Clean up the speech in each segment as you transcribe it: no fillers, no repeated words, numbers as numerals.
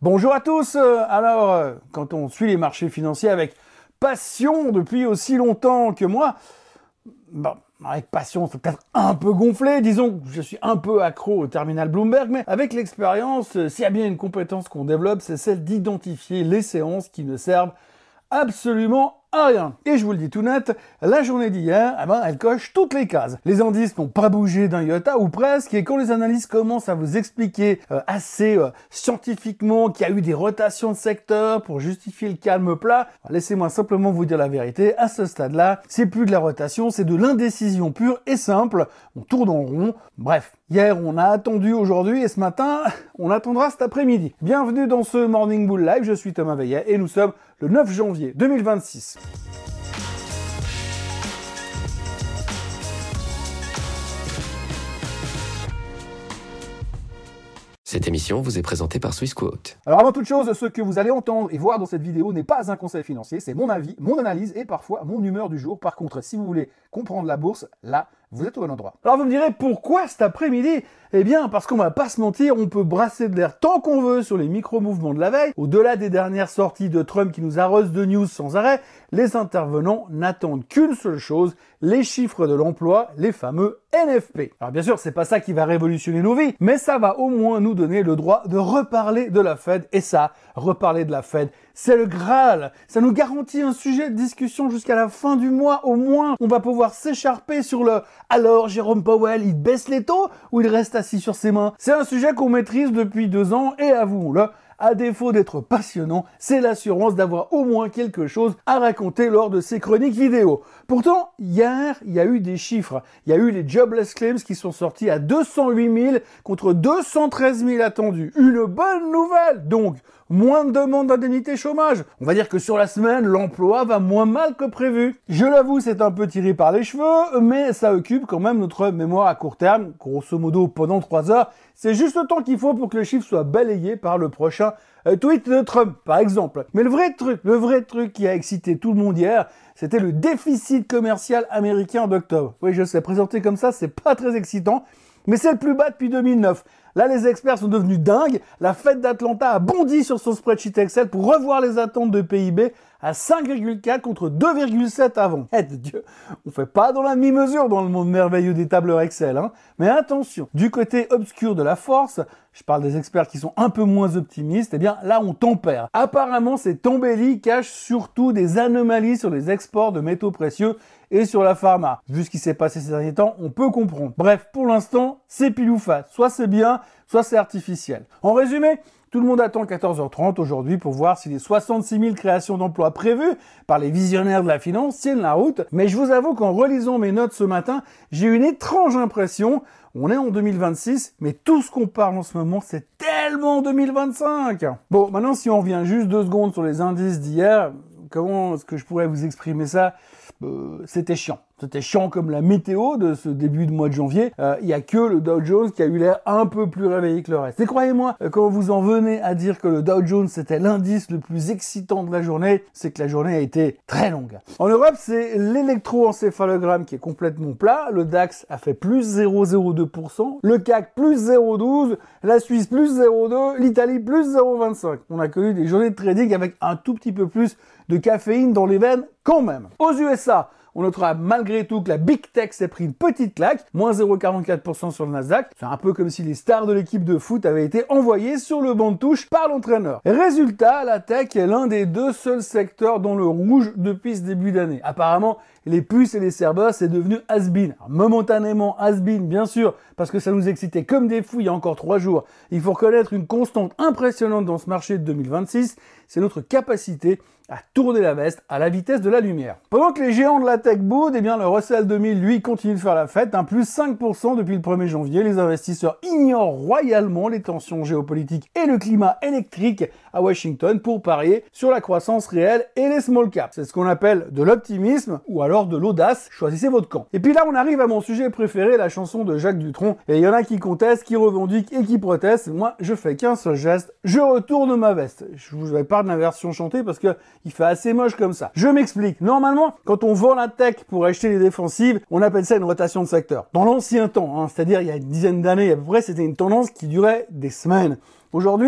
Bonjour à tous. Quand on suit les marchés financiers avec passion depuis aussi longtemps que moi, avec passion, c'est peut-être un peu gonflé, disons que je suis un peu accro au terminal Bloomberg, mais avec l'expérience, s'il y a bien une compétence qu'on développe, c'est celle d'identifier les séances qui ne servent absolument à rien. Et je vous le dis tout net, la journée d'hier, elle coche toutes les cases. Les indices n'ont pas bougé d'un iota ou presque, et quand les analystes commencent à vous expliquer assez scientifiquement qu'il y a eu des rotations de secteurs pour justifier le calme plat, laissez-moi simplement vous dire la vérité, à ce stade-là, c'est plus de la rotation, c'est de l'indécision pure et simple, on tourne en rond, bref. Hier, on a attendu aujourd'hui et ce matin, on attendra cet après-midi. Bienvenue dans ce Morning Bull Live, je suis Thomas Veillet et nous sommes le 9 janvier 2026. Cette émission vous est présentée par Swissquote. Alors avant toute chose, ce que vous allez entendre et voir dans cette vidéo n'est pas un conseil financier, c'est mon avis, mon analyse et parfois mon humeur du jour. Par contre, si vous voulez comprendre la bourse, là, vous êtes au bon endroit. Alors vous me direz, pourquoi cet après-midi ? Eh bien, parce qu'on va pas se mentir, on peut brasser de l'air tant qu'on veut sur les micro-mouvements de la veille. Au-delà des dernières sorties de Trump qui nous arrosent de news sans arrêt, les intervenants n'attendent qu'une seule chose, les chiffres de l'emploi, les fameux NFP. Alors bien sûr, c'est pas ça qui va révolutionner nos vies, mais ça va au moins nous donner le droit de reparler de la Fed. Et ça, reparler de la Fed, c'est le Graal. Ça nous garantit un sujet de discussion jusqu'à la fin du mois. Au moins, on va pouvoir s'écharper sur le « alors, Jérôme Powell, il baisse les taux ou il reste assis sur ses mains ?» C'est un sujet qu'on maîtrise depuis 2 ans et avouons-le, à défaut d'être passionnant, c'est l'assurance d'avoir au moins quelque chose à raconter lors de ces chroniques vidéo. Pourtant, hier, il y a eu des chiffres. Il y a eu les jobless claims qui sont sortis à 208 000 contre 213 000 attendus. Une bonne nouvelle, donc. Moins de demandes d'indemnité chômage. On va dire que sur la semaine, l'emploi va moins mal que prévu. Je l'avoue, c'est un peu tiré par les cheveux, mais ça occupe quand même notre mémoire à court terme, grosso modo pendant 3 heures. C'est juste le temps qu'il faut pour que le chiffre soit balayé par le prochain tweet de Trump, par exemple. Mais le vrai truc qui a excité tout le monde hier, c'était le déficit commercial américain d'octobre. Oui, je sais, présenté comme ça, c'est pas très excitant, mais c'est le plus bas depuis 2009. Là, les experts sont devenus dingues. La Fed d'Atlanta a bondi sur son spreadsheet Excel pour revoir les attentes de PIB à 5,4 contre 2,7 avant. Dieu, on fait pas dans la demi-mesure dans le monde merveilleux des tableurs Excel, hein. Mais attention, du côté obscur de la force, je parle des experts qui sont un peu moins optimistes, eh bien là on tempère. Apparemment, cette embellie cache surtout des anomalies sur les exports de métaux précieux et sur la pharma. Vu ce qui s'est passé ces derniers temps, on peut comprendre. Bref, pour l'instant, c'est pile ou face. Soit c'est bien, soit c'est artificiel. En résumé, tout le monde attend 14h30 aujourd'hui pour voir si les 66 000 créations d'emplois prévues par les visionnaires de la finance tiennent la route. Mais je vous avoue qu'en relisant mes notes ce matin, j'ai eu une étrange impression. On est en 2026, mais tout ce qu'on parle en ce moment, c'est tellement 2025. Bon, maintenant, si on revient juste 2 secondes sur les indices d'hier, comment est-ce que je pourrais vous exprimer ça ? C'était chiant. C'était chiant comme la météo de ce début de mois de janvier. Il y a que le Dow Jones qui a eu l'air un peu plus réveillé que le reste. Et croyez-moi, quand vous en venez à dire que le Dow Jones c'était l'indice le plus excitant de la journée, c'est que la journée a été très longue. En Europe, c'est l'électroencéphalogramme qui est complètement plat. Le DAX a fait plus 0,02%, le CAC plus 0,12%, la Suisse plus 0,2%, l'Italie plus 0,25%. On a connu des journées de trading avec un tout petit peu plus de caféine dans les veines quand même. Aux USA, on notera malgré tout que la Big Tech s'est pris une petite claque, moins 0,44% sur le Nasdaq. C'est un peu comme si les stars de l'équipe de foot avaient été envoyées sur le banc de touche par l'entraîneur. Résultat, la tech est l'un des 2 seuls secteurs dans le rouge depuis ce début d'année. Apparemment, les puces et les serveurs, c'est devenu has-been. Momentanément has-been, bien sûr, parce que ça nous excitait comme des fous il y a encore 3 jours. Il faut reconnaître une constante impressionnante dans ce marché de 2026, c'est notre capacité à tourner la veste à la vitesse de la lumière. Pendant que les géants de la tech boudent, eh bien le Russell 2000, lui, continue de faire la fête, plus 5% depuis le 1er janvier. Les investisseurs ignorent royalement les tensions géopolitiques et le climat électrique à Washington pour parier sur la croissance réelle et les small caps. C'est ce qu'on appelle de l'optimisme ou alors de l'audace. Choisissez votre camp. Et puis là, on arrive à mon sujet préféré, la chanson de Jacques Dutronc. Et il y en a qui contestent, qui revendiquent et qui protestent. Moi, je fais qu'un seul geste. Je retourne ma veste. Je vous épargne la version chantée parce que il fait assez moche comme ça. Je m'explique. Normalement, quand on vend la tech pour acheter les défensives, on appelle ça une rotation de secteur. Dans l'ancien temps, c'est-à-dire il y a une dizaine d'années à peu près, c'était une tendance qui durait des semaines. Aujourd'hui,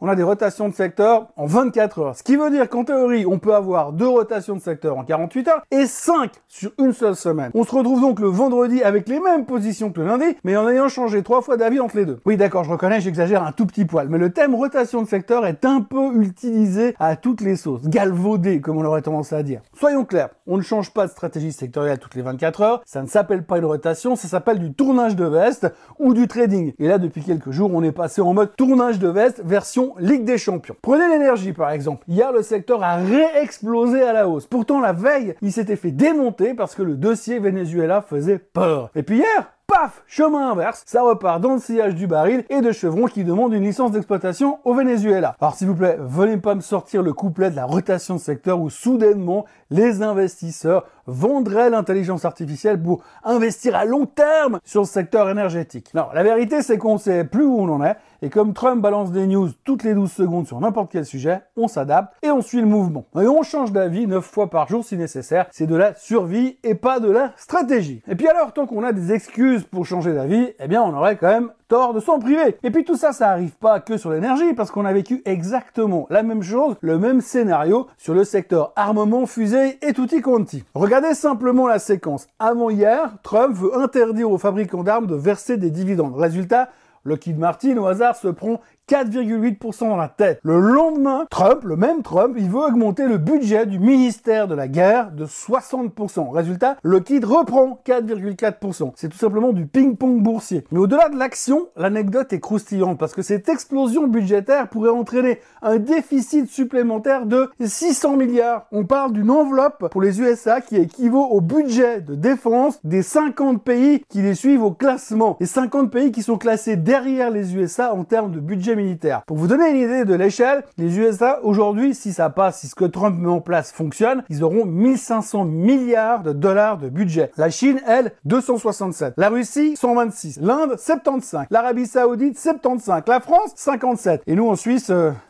on a des rotations de secteur en 24 heures. Ce qui veut dire qu'en théorie, on peut avoir 2 rotations de secteur en 48 heures et 5 sur une seule semaine. On se retrouve donc le vendredi avec les mêmes positions que le lundi, mais en ayant changé 3 fois d'avis entre les deux. Oui, d'accord, je reconnais, j'exagère un tout petit poil, mais le thème rotation de secteur est un peu utilisé à toutes les sauces, galvaudé, comme on aurait tendance à dire. Soyons clairs, on ne change pas de stratégie sectorielle toutes les 24 heures, ça ne s'appelle pas une rotation, ça s'appelle du tournage de veste ou du trading. Et là, depuis quelques jours, on est passé en mode tournage de veste version Ligue des Champions. Prenez l'énergie, par exemple. Hier, le secteur a réexplosé à la hausse. Pourtant, la veille, il s'était fait démonter parce que le dossier Venezuela faisait peur. Et puis hier, paf, chemin inverse, ça repart dans le sillage du baril et de Chevron qui demande une licence d'exploitation au Venezuela. Alors s'il vous plaît, venez pas me sortir le couplet de la rotation de secteur où soudainement les investisseurs vendraient l'intelligence artificielle pour investir à long terme sur le secteur énergétique. Non, la vérité c'est qu'on sait plus où on en est et comme Trump balance des news toutes les 12 secondes sur n'importe quel sujet, on s'adapte et on suit le mouvement. Et on change d'avis 9 fois par jour si nécessaire, c'est de la survie et pas de la stratégie. Et puis alors, tant qu'on a des excuses pour changer d'avis, eh bien on aurait quand même tort de s'en priver. Et puis tout ça, ça arrive pas que sur l'énergie, parce qu'on a vécu exactement la même chose, le même scénario sur le secteur armement, fusée et tutti quanti. Regardez simplement la séquence. Avant hier, Trump veut interdire aux fabricants d'armes de verser des dividendes. Résultat, Lockheed Martin, au hasard, se prend 4,8% dans la tête. Le lendemain, le même Trump, il veut augmenter le budget du ministère de la guerre de 60%. Résultat, Lockheed reprend 4,4%. C'est tout simplement du ping-pong boursier. Mais au-delà de l'action, l'anecdote est croustillante parce que cette explosion budgétaire pourrait entraîner un déficit supplémentaire de 600 milliards. On parle d'une enveloppe pour les USA qui équivaut au budget de défense des 50 pays qui les suivent au classement. Les 50 pays qui sont classés derrière les USA en termes de budget militaire. Pour vous donner une idée de l'échelle, les USA aujourd'hui, si ça passe, si ce que Trump met en place fonctionne, ils auront 1500 milliards de dollars de budget. La Chine, elle, 267. La Russie, 126. L'Inde, 75. L'Arabie Saoudite, 75. La France, 57. Et nous, en Suisse,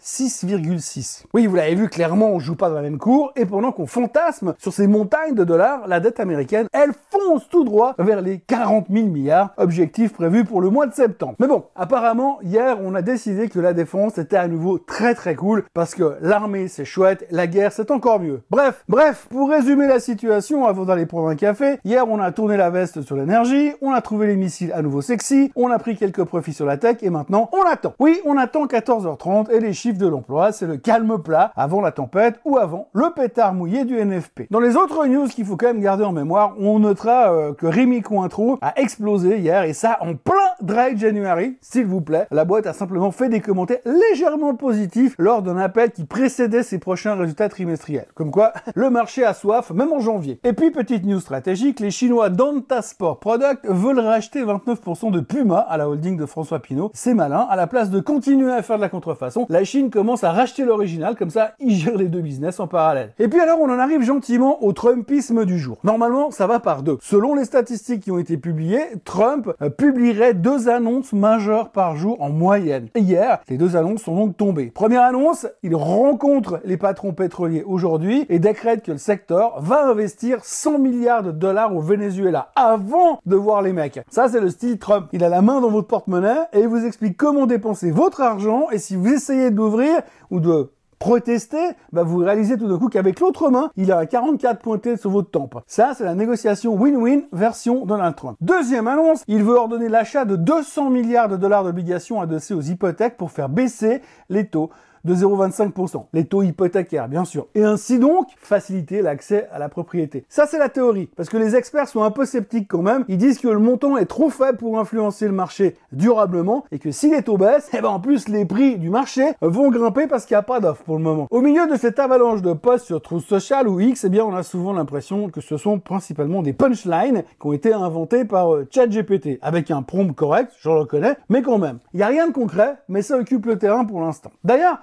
6,6. Oui, vous l'avez vu, clairement, on joue pas dans la même cour. Et pendant qu'on fantasme sur ces montagnes de dollars, la dette américaine, elle fonce tout droit vers les 40 000 milliards, objectif prévu pour le mois de septembre. Mais bon, apparemment, hier, on a décidé que la défense était à nouveau très très cool parce que l'armée c'est chouette, la guerre c'est encore mieux. Bref, pour résumer la situation avant d'aller prendre un café, hier on a tourné la veste sur l'énergie, on a trouvé les missiles à nouveau sexy, on a pris quelques profits sur la tech et maintenant on attend. Oui, on attend 14h30 et les chiffres de l'emploi, c'est le calme plat avant la tempête ou avant le pétard mouillé du NFP. Dans les autres news qu'il faut quand même garder en mémoire, on notera que Rémi Cointreau a explosé hier et ça en plein Dry January, s'il vous plaît. La boîte a simplement fait des commentaires légèrement positifs lors d'un appel qui précédait ses prochains résultats trimestriels. Comme quoi, le marché a soif, même en janvier. Et puis, petite news stratégique, les Chinois Danta Sport Product veulent racheter 29% de Puma à la holding de François Pinault. C'est malin, à la place de continuer à faire de la contrefaçon, la Chine commence à racheter l'original, comme ça, ils gèrent les deux business en parallèle. Et puis alors, on en arrive gentiment au Trumpisme du jour. Normalement, ça va par deux. Selon les statistiques qui ont été publiées, Trump publierait 2 annonces majeures par jour en moyenne. Et hier, les 2 annonces sont donc tombées. Première annonce, il rencontre les patrons pétroliers aujourd'hui et décrète que le secteur va investir 100 milliards de dollars au Venezuela avant de voir les mecs. Ça, c'est le style Trump. Il a la main dans votre porte-monnaie et il vous explique comment dépenser votre argent et si vous essayez d'ouvrir ou de protester, vous réalisez tout d'un coup qu'avec l'autre main, il a un 44 pointé sur votre tempe. Ça, c'est la négociation win-win version Donald Trump. Deuxième annonce, il veut ordonner l'achat de 200 milliards de dollars d'obligations adossées aux hypothèques pour faire baisser les taux de 0,25%. Les taux hypothécaires, bien sûr. Et ainsi donc, faciliter l'accès à la propriété. Ça, c'est la théorie. Parce que les experts sont un peu sceptiques quand même. Ils disent que le montant est trop faible pour influencer le marché durablement et que si les taux baissent, en plus, les prix du marché vont grimper parce qu'il n'y a pas d'offre pour le moment. Au milieu de cette avalanche de posts sur Truth Social ou X, on a souvent l'impression que ce sont principalement des punchlines qui ont été inventés par ChatGPT avec un prompt correct, je le reconnais, mais quand même. Il n'y a rien de concret, mais ça occupe le terrain pour l'instant. D'ailleurs,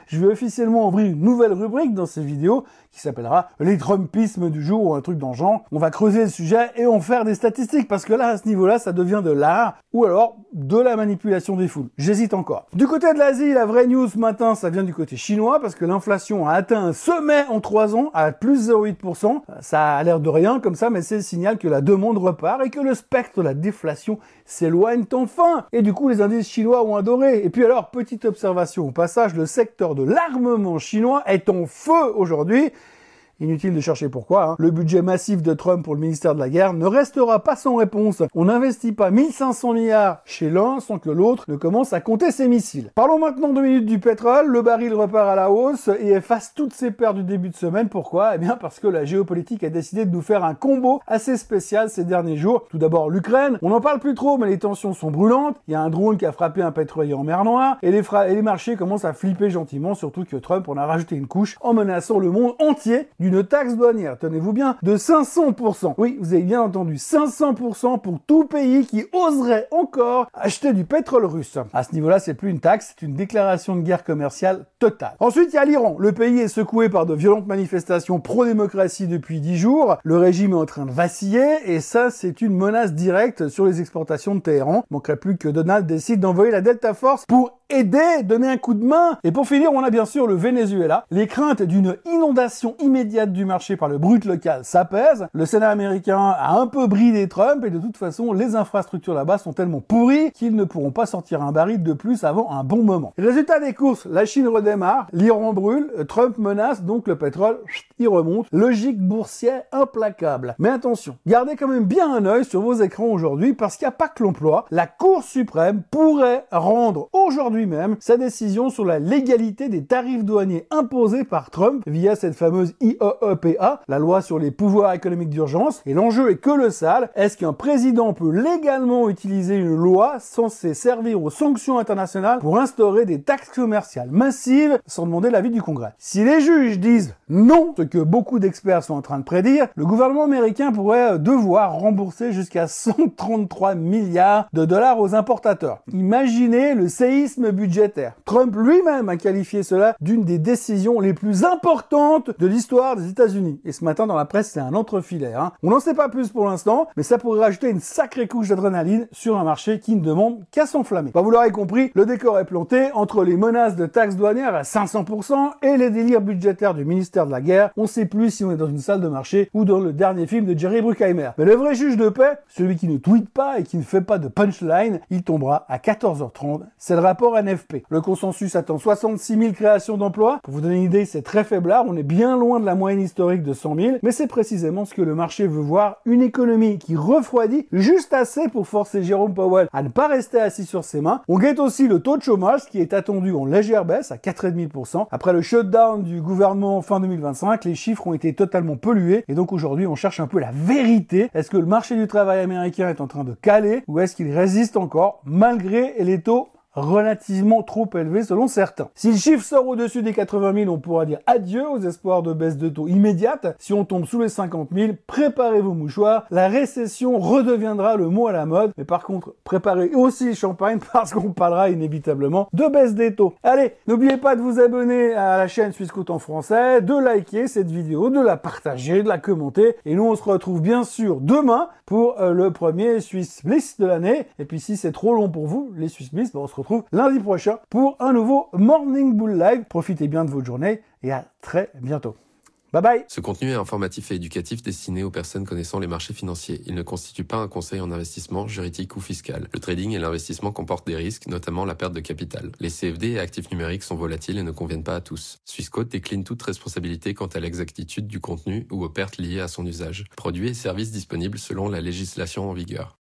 je vais officiellement ouvrir une nouvelle rubrique dans ces vidéos qui s'appellera les Trumpismes du jour ou un truc dans le genre. On va creuser le sujet et on va faire des statistiques parce que là, à ce niveau-là, ça devient de l'art ou alors de la manipulation des foules. J'hésite encore. Du côté de l'Asie, la vraie news ce matin, ça vient du côté chinois parce que l'inflation a atteint un sommet en 3 ans à plus 0,8%. Ça a l'air de rien comme ça, mais c'est le signal que la demande repart et que le spectre de la déflation s'éloigne enfin. Et du coup, les indices chinois ont adoré. Et puis alors, petite observation au passage, le secteur de l'armement chinois est en feu aujourd'hui. Inutile de chercher pourquoi, hein. Le budget massif de Trump pour le ministère de la Guerre ne restera pas sans réponse. On n'investit pas 1500 milliards chez l'un sans que l'autre ne commence à compter ses missiles. Parlons maintenant 2 minutes du pétrole. Le baril repart à la hausse et efface toutes ses pertes du début de semaine. Pourquoi? Eh bien parce que la géopolitique a décidé de nous faire un combo assez spécial ces derniers jours. Tout d'abord l'Ukraine. On n'en parle plus trop, mais les tensions sont brûlantes. Il y a un drone qui a frappé un pétrolier en mer Noire et les marchés commencent à flipper gentiment, surtout que Trump en a rajouté une couche en menaçant le monde entier d'une taxe douanière, tenez-vous bien, de 500%. Oui, vous avez bien entendu, 500% pour tout pays qui oserait encore acheter du pétrole russe. À ce niveau-là, c'est plus une taxe, c'est une déclaration de guerre commerciale totale. Ensuite, il y a l'Iran. Le pays est secoué par de violentes manifestations pro-démocratie depuis 10 jours. Le régime est en train de vaciller et ça, c'est une menace directe sur les exportations de Téhéran. Il manquerait plus que Donald décide d'envoyer la Delta Force pour aider, donner un coup de main. Et pour finir, on a bien sûr le Venezuela. Les craintes d'une inondation immédiate du marché par le brut local s'apaisent. Le Sénat américain a un peu bridé Trump et de toute façon, les infrastructures là-bas sont tellement pourries qu'ils ne pourront pas sortir un baril de plus avant un bon moment. Résultat des courses, la Chine redémarre, l'Iran brûle, Trump menace, donc le pétrole, il remonte. Logique boursière implacable. Mais attention, gardez quand même bien un œil sur vos écrans aujourd'hui parce qu'il n'y a pas que l'emploi. La Cour suprême pourrait rendre aujourd'hui même sa décision sur la légalité des tarifs douaniers imposés par Trump via cette fameuse IEEPA, la loi sur les pouvoirs économiques d'urgence. Et l'enjeu est colossal. Est-ce qu'un président peut légalement utiliser une loi censée servir aux sanctions internationales pour instaurer des taxes commerciales massives sans demander l'avis du Congrès? Si les juges disent non, ce que beaucoup d'experts sont en train de prédire, le gouvernement américain pourrait devoir rembourser jusqu'à 133 milliards de dollars aux importateurs. Imaginez le séisme budgétaire. Trump lui-même a qualifié cela d'une des décisions les plus importantes de l'histoire des États-Unis. Et ce matin dans la presse, c'est un entrefilet. On n'en sait pas plus pour l'instant, mais ça pourrait rajouter une sacrée couche d'adrénaline sur un marché qui ne demande qu'à s'enflammer. Vous l'aurez compris, le décor est planté entre les menaces de taxes douanières à 500% et les délires budgétaires du ministère de la Guerre. On ne sait plus si on est dans une salle de marché ou dans le dernier film de Jerry Bruckheimer. Mais le vrai juge de paix, celui qui ne tweete pas et qui ne fait pas de punchline, il tombera à 14h30. C'est le rapport NFP. Le consensus attend 66 000 créations d'emplois. Pour vous donner une idée, c'est très faiblard. On est bien loin de la moyenne historique de 100 000. Mais c'est précisément ce que le marché veut voir. Une économie qui refroidit juste assez pour forcer Jérôme Powell à ne pas rester assis sur ses mains. On guette aussi le taux de chômage qui est attendu en légère baisse à 4,5%. Après le shutdown du gouvernement fin 2025, les chiffres ont été totalement pollués. Et donc aujourd'hui, on cherche un peu la vérité. Est-ce que le marché du travail américain est en train de caler ou est-ce qu'il résiste encore malgré les taux relativement trop élevé selon certains. Si le chiffre sort au-dessus des 80 000, on pourra dire adieu aux espoirs de baisse de taux immédiate. Si on tombe sous les 50 000, préparez vos mouchoirs. La récession redeviendra le mot à la mode. Mais par contre, préparez aussi le champagne parce qu'on parlera inévitablement de baisse des taux. Allez, n'oubliez pas de vous abonner à la chaîne Swissquote en français, de liker cette vidéo, de la partager, de la commenter. Et nous, on se retrouve bien sûr demain pour le premier Swiss Bliss de l'année. Et puis si c'est trop long pour vous, les Swiss Bliss, on se retrouve lundi prochain pour un nouveau Morning Bull Live. Profitez bien de votre journée et à très bientôt. Bye bye. Ce contenu est informatif et éducatif destiné aux personnes connaissant les marchés financiers. Il ne constitue pas un conseil en investissement, juridique ou fiscal. Le trading et l'investissement comportent des risques, notamment la perte de capital. Les CFD et actifs numériques sont volatiles et ne conviennent pas à tous. Swissquote décline toute responsabilité quant à l'exactitude du contenu ou aux pertes liées à son usage. Produits et services disponibles selon la législation en vigueur.